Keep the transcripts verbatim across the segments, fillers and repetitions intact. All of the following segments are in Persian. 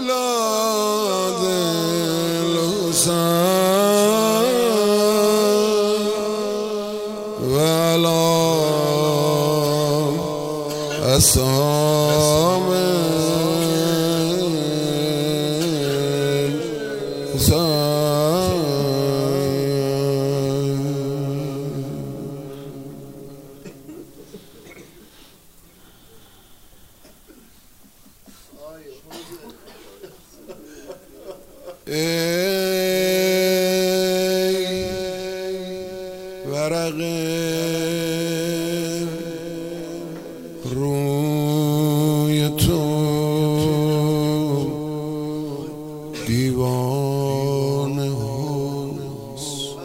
اولاد الحسین و علی اصحاب ای ورق روی تو دیوانه هست،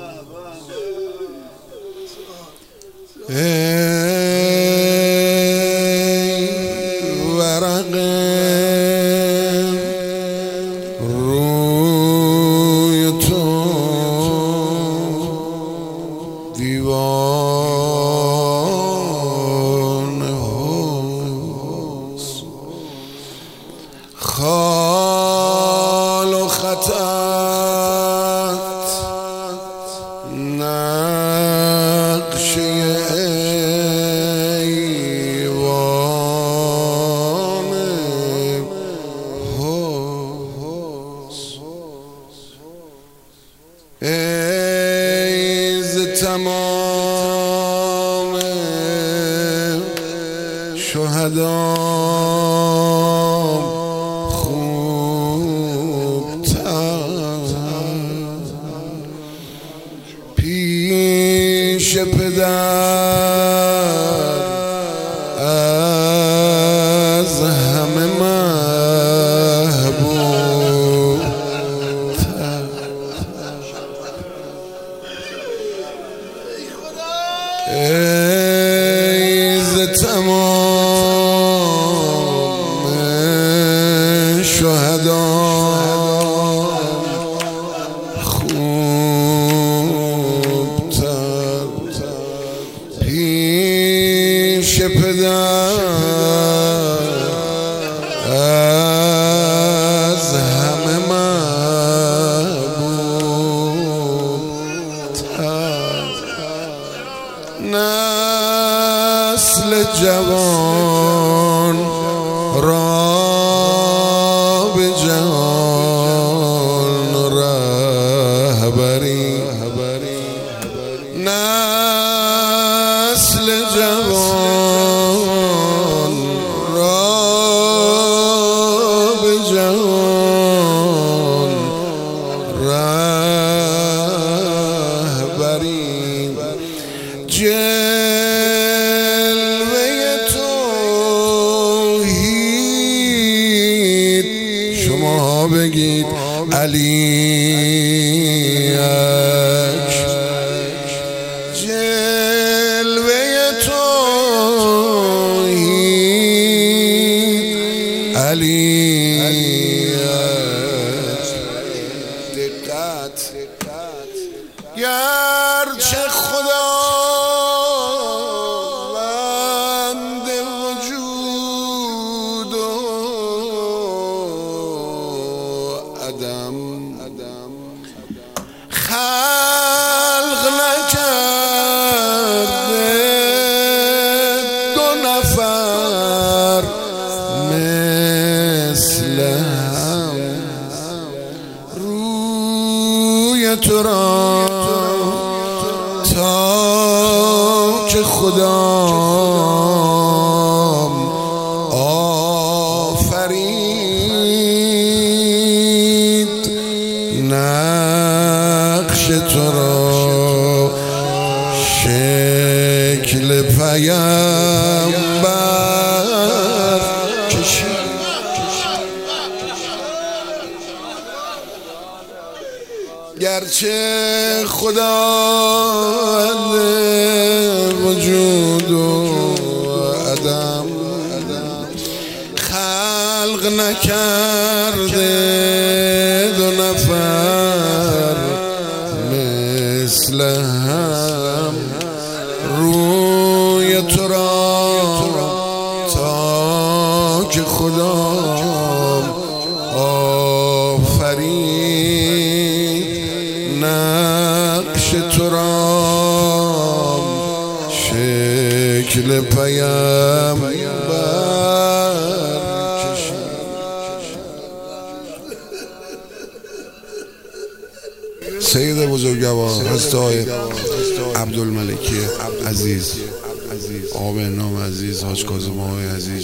ای ورق روی تو دیوانه هست، خال و خطت نقشه ایوانه هست، ای ز تمام شهدا پیش پدر از همه محبوب تر، ای ز تمام شهدا پیش پدر از همه محبوب تر، نسل جوان را به جهان رهبری، نسل جوان را به جهان رهبری، جلوه توحید شما بگید علی علی دقت گرچه خداوند وجود و عدم خلق نکرده دو نفر مثل هم، روی تو را تا که خدا آفرید، نقش تو را شکل پیامبر کشید، گرچه خداوند وجود و عدم خلق نکرده دو نفر مثل هم، روی تو را تا که خدا آفرین نقش تو را شکل پیامبر سید بزرگوار حضرت آقای عبدالملکی عزیز، آقا به نام عزیز، حاج کاظم آقای عزیز،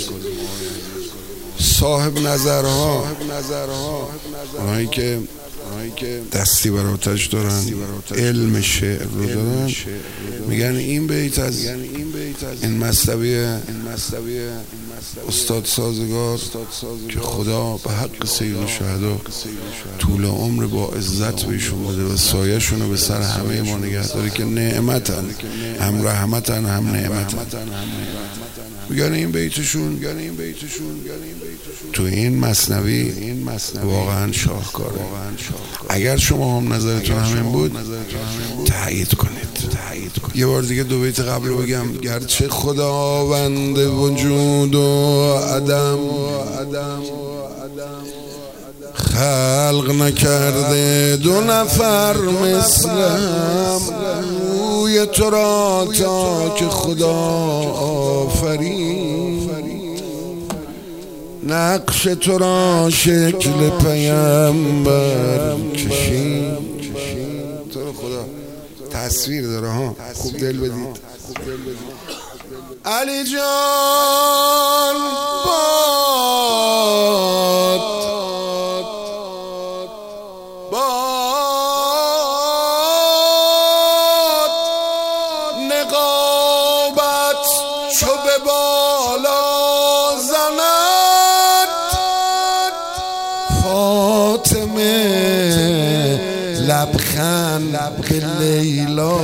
صاحب نظرها، اونایی که دستی بر آتش دارن، علم شعر رو دارن، میگن این بیت از این مثنوی استاد سازگار که خدا به حق سید الشهدا طول عمر با عزت بهشون بده و سایه‌شون رو به سر همه ما نگه داره که نعمتن، هم رحمتن هم نعمتن. میگن این بیتشون تو این مثنوی واقعا شاهکاره. اگر شما هم نظرتون همین بود تایید کنید. یه بار دیگه دو بیت قبل بگم. گرچه خداوند وجود و عدم خلق نکرده دو نفر مثلم، روی تو را تا که خدا آفرین نقش تو را شکل پیامبر کشید. تو رو خدا تصویر داره ها، خوب دل بدید. علی جان باد باد نقابت چو به بالا زند، فاطمه لبخند به لیلا.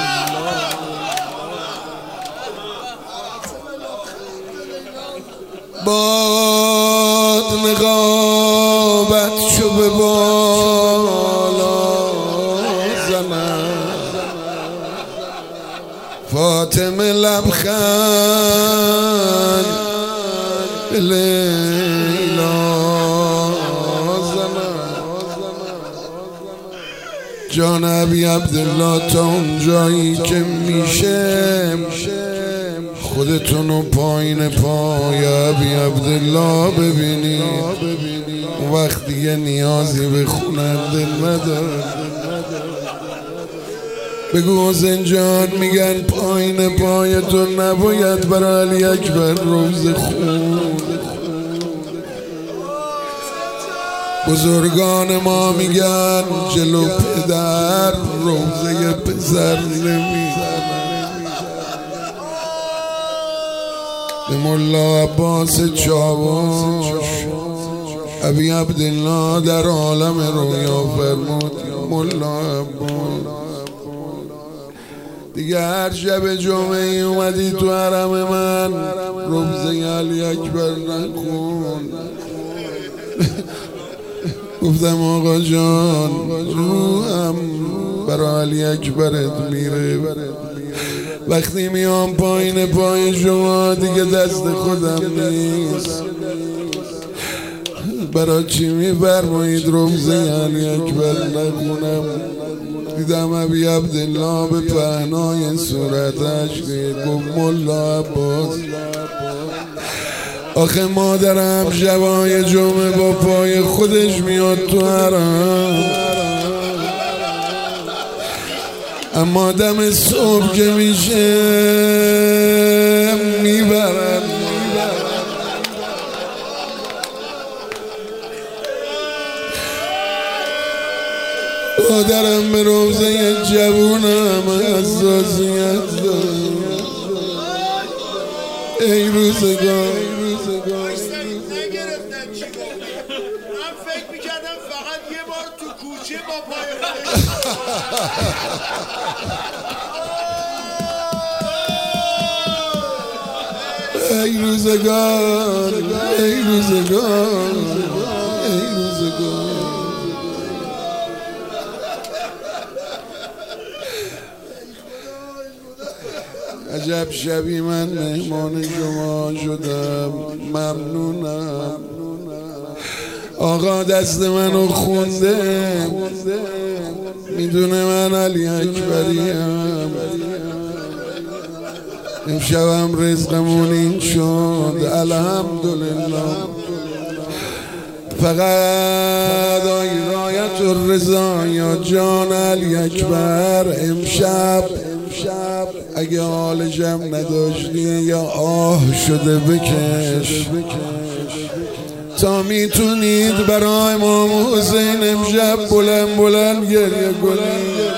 باد نقابت چو به بالا زند، فاطمه لبخند به لیلا زند. جان ابی عبدالله تا اون جایی که میشه خودتونو پایین پای ابی عبدالله ببینید، اون وقت دیگه نیازی به خوننده نداره. بگو حسین جان میگن پایین پای تو نباید برای علی اکبر روز خون. بزرگان ما میگن جلو پدر روزه پسر نمیزنن. به ملا عباس چاوش ابی عبدالله در عالم رویا فرمود ملا عباس دیگه هر شب جمعه ای اومدی تو حرم من روزه علی اکبر نکن. گفتم آقا جان روحم برای علی اکبرت میره، وقتی میام پایین پای شما دیگه دست خودم نیست. برای چی میفرمایید روزه علی اکبر نخونم؟ دیدم ابی عبدالله به پهنای صورتش گفت ملا عباس آخه مادرم شبای جمعه با پای خودش میاد تو حرم، اما دم صبح که میشه میبرن. مادرم به روزه جوونم حساسیت داره. ای روزگار نگرفتن چی گفت؟ من فکر میکردم فقط یه بار تو کوچه با پای ای روزگار ای روزگار ای روزگار. عجب شبی من مهمان شما شدم، ممنونم. آقا دست منو خونده، میدونه من علی اکبریم. امشبم رزقمون این شد الحمدلله. فقط آی رایت الرضا یا جان علی اکبر، امشب اگه حال جمع نداشتی یا آه شده بکش تا میتونید برای امام حسین امشب بلند بلند گریه کنید.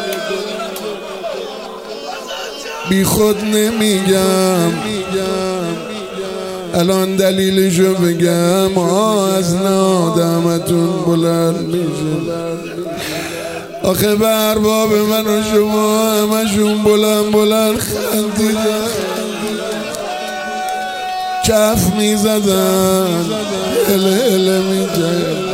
بی خود نمیگم، الان دلیلشو بگم. آه از نادمتون بلند میشه. آخه بر باب من و شما همشون بلند بلند خندیدن، کف میزدن، هله هله میجن.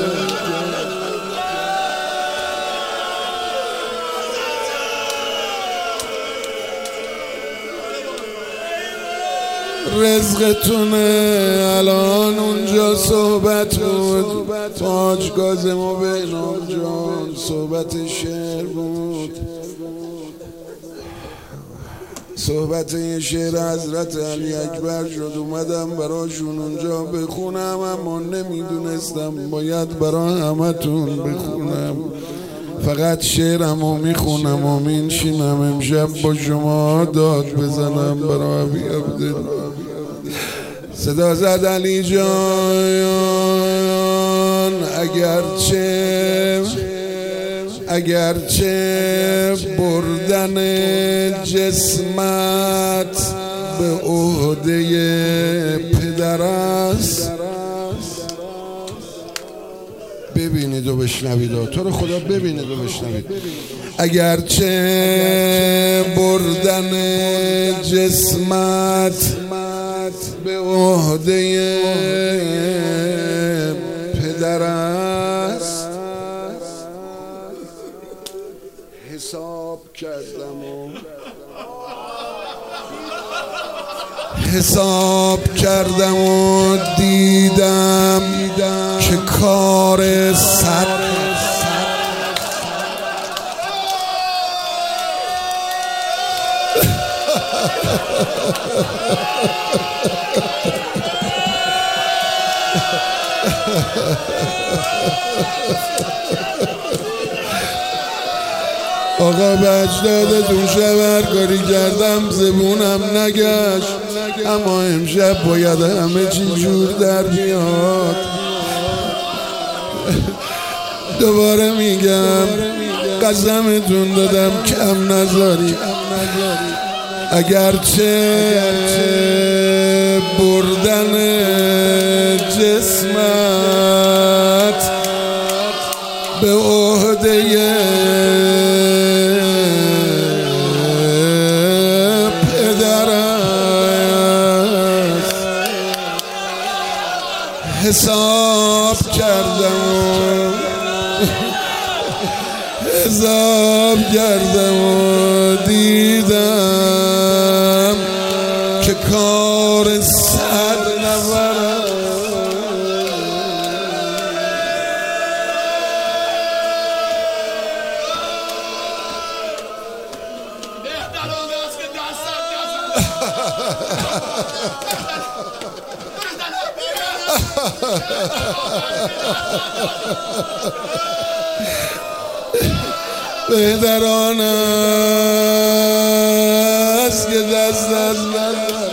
رزقتونه. الان اونجا صحبت بود، تاج کاظم و بهنام جان صحبت شعر بود، صحبت یه شعر حضرت علی اکبر شد. اومدم براشون اونجا بخونم، اما نمیدونستم باید برای همتون بخونم. فقط شعرمو میخونم و مینشینم امشب با شما داد بزنم برای ابی عبدالله. صدا زد علی جان اگرچه اگرچه بردن جسمت به عهده پدر است. ببینید و بشنوید، تو رو خدا ببینید و بشنوید. اگرچه بردن جسمت به عهده پدر است، حساب کردم و حساب کردم و دیدم که کار سر آقا به اجدادتون شبر کاری کردم، زبونم نگشت، اما امشب باید همه چی جور در بیاد. دوباره میگم قسمتون دادم کم نذاری. اگرچه بردن جسمت به عهده پدر است، حساب کردم حساب کردم و دیدم که کار سر نبرم. بهتران است که دست از نزد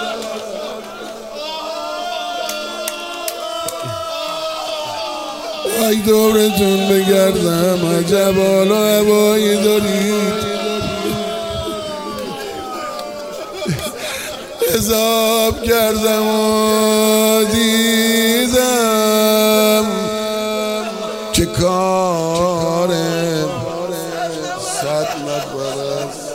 ای دورتون بگردم، عجب حال و هوایی دارید. حساب کردم و دیدم که کار صد نفر است.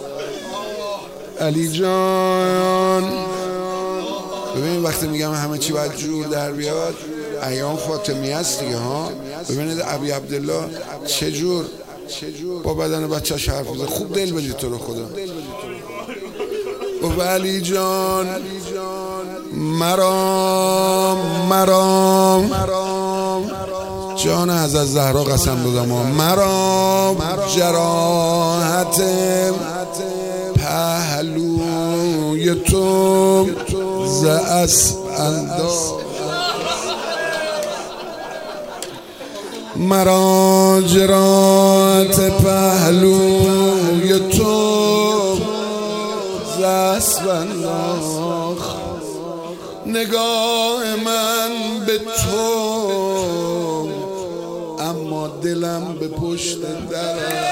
علی جان ببینید وقتی میگم همه چی باید جور در بیاد، ایام فاطمی است دیگه ها. ببینید ابی عبدالله چجور با بدن بچه‌ش حرف میزنه. خوب دل بدید تو رو خدا. و علی جان مرام مرام جان از از زهرا قسم دادم مرا جراحت پهلوی تو ز اسب انداخت، مرا جراحت پهلوی تو ز اسب انداخت، نگاه من به تو اما دلم به پشت در.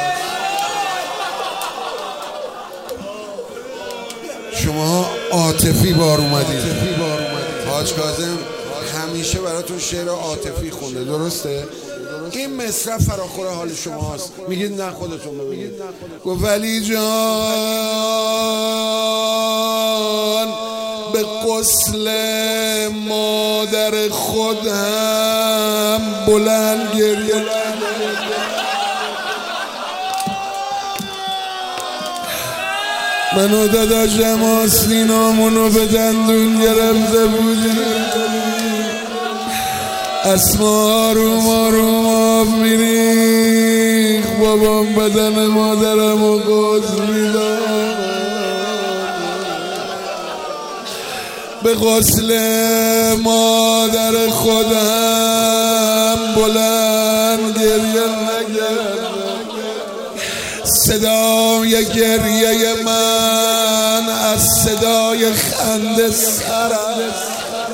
شما عاطفی بار اومدید. حاج کاظم همیشه براتون شعر عاطفی خونده، درسته؟ این مصرف فراخور حال شماست. میگید نه خودتون بگید. گفت ولی جان به غسل مادر خود هم بلند گریه، منو داداشم آستینامونو به دندون گرفته بودی، اسما آروم آروم آب میریخ، بابام بدن مادرمو غسل میداد، به غسل مادر خودم بلند گریه نگرد، صدای گریه من از صدای خنده سر است.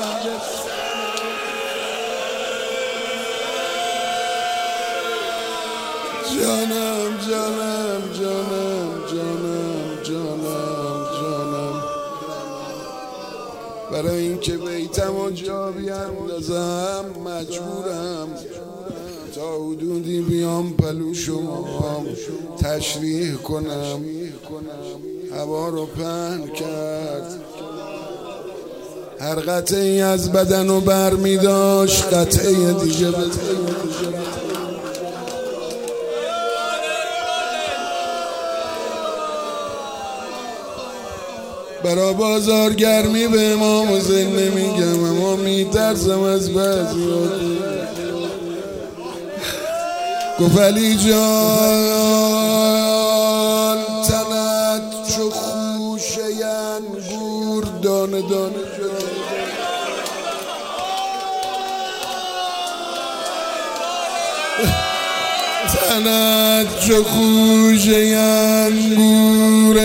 جانم جانم جانم جانم جانم جانم، برای اینکه بیتم و جا بیندازم مجبورم تا حدودی بیام پلو شما تشریح کنم. هوا رو پهن کرد، هر قطعی از بدن رو بر می داشت قطعه دیگه به برا بازارگرمی به امام حسین نمیگم، اما میترسم از بعضیات. گفت علی جان تنت چو خوشه انگور دانه دانه شد، تنت چو خوشه انگور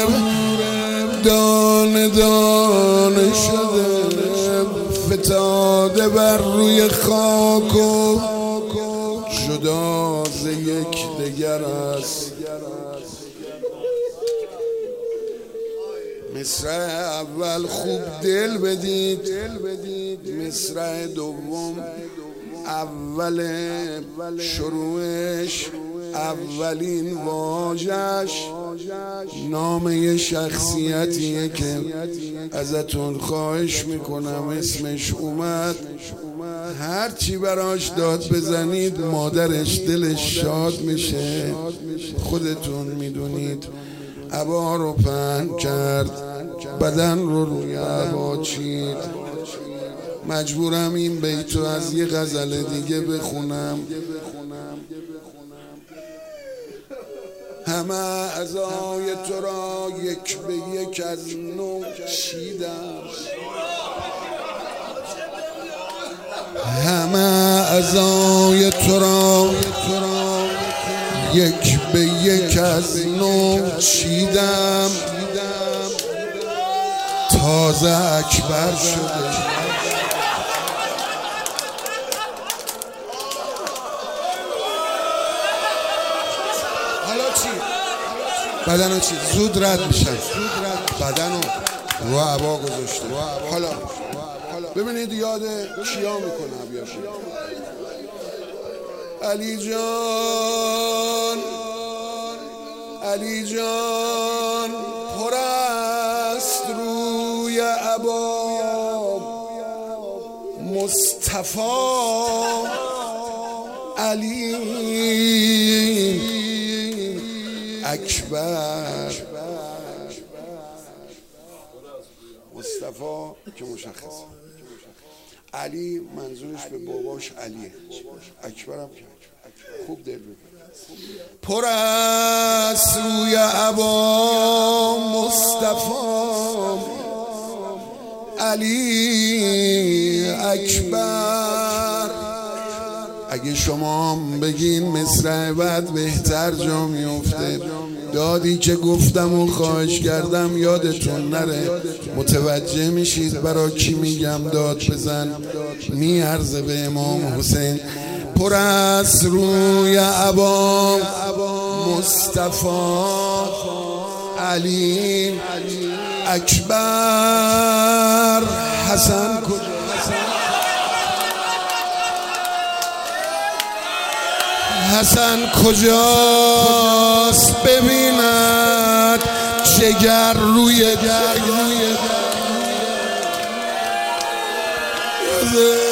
دانه دانه شده، فتاده بر روی خاک و جدا ز یک دگر است. مصرع اول خوب دل بدید، مصرع دوم اول شروعش اولین واژش نام شخصیتیه که ازتون خواهش میکنم اسمش اومد، هر چی براش داد بزنید مادرش دلش شاد میشه، خودتون میدونید. عبا رو پهن کرد، بدن رو روی عبا چید، مجبورم این بیتو از یه غزل دیگه بخونم. همه اعضای تو را یک به یک از نو چیدم، همه اعضای تو را یک به یک از نو چیدم، تازه اکبر شده. بدنو چی؟ زود رد میشن، بدنو رو عبا گذاشته. حالا ببینید یاد کیا میکنه عبیاشی. علی جان علی جان پر است روی عبا، مصطفی علی اکبر، مصطفی که مشخصه. علی منظورش به باباش علیه، اکبرم خوب دل بده. پر از سوی ابا مصطفی علی اکبر. اگه شما بگین مصرع بعد بهتر جا میفته. دادی که گفتم و خواهش کردم یادتون نره، متوجه میشید برای کی میگم داد بزن. میارزه به امام حسین پر از روی ابا مصطفی علی اکبر. حسن حسن کجاست ببیند جگر روی جگر.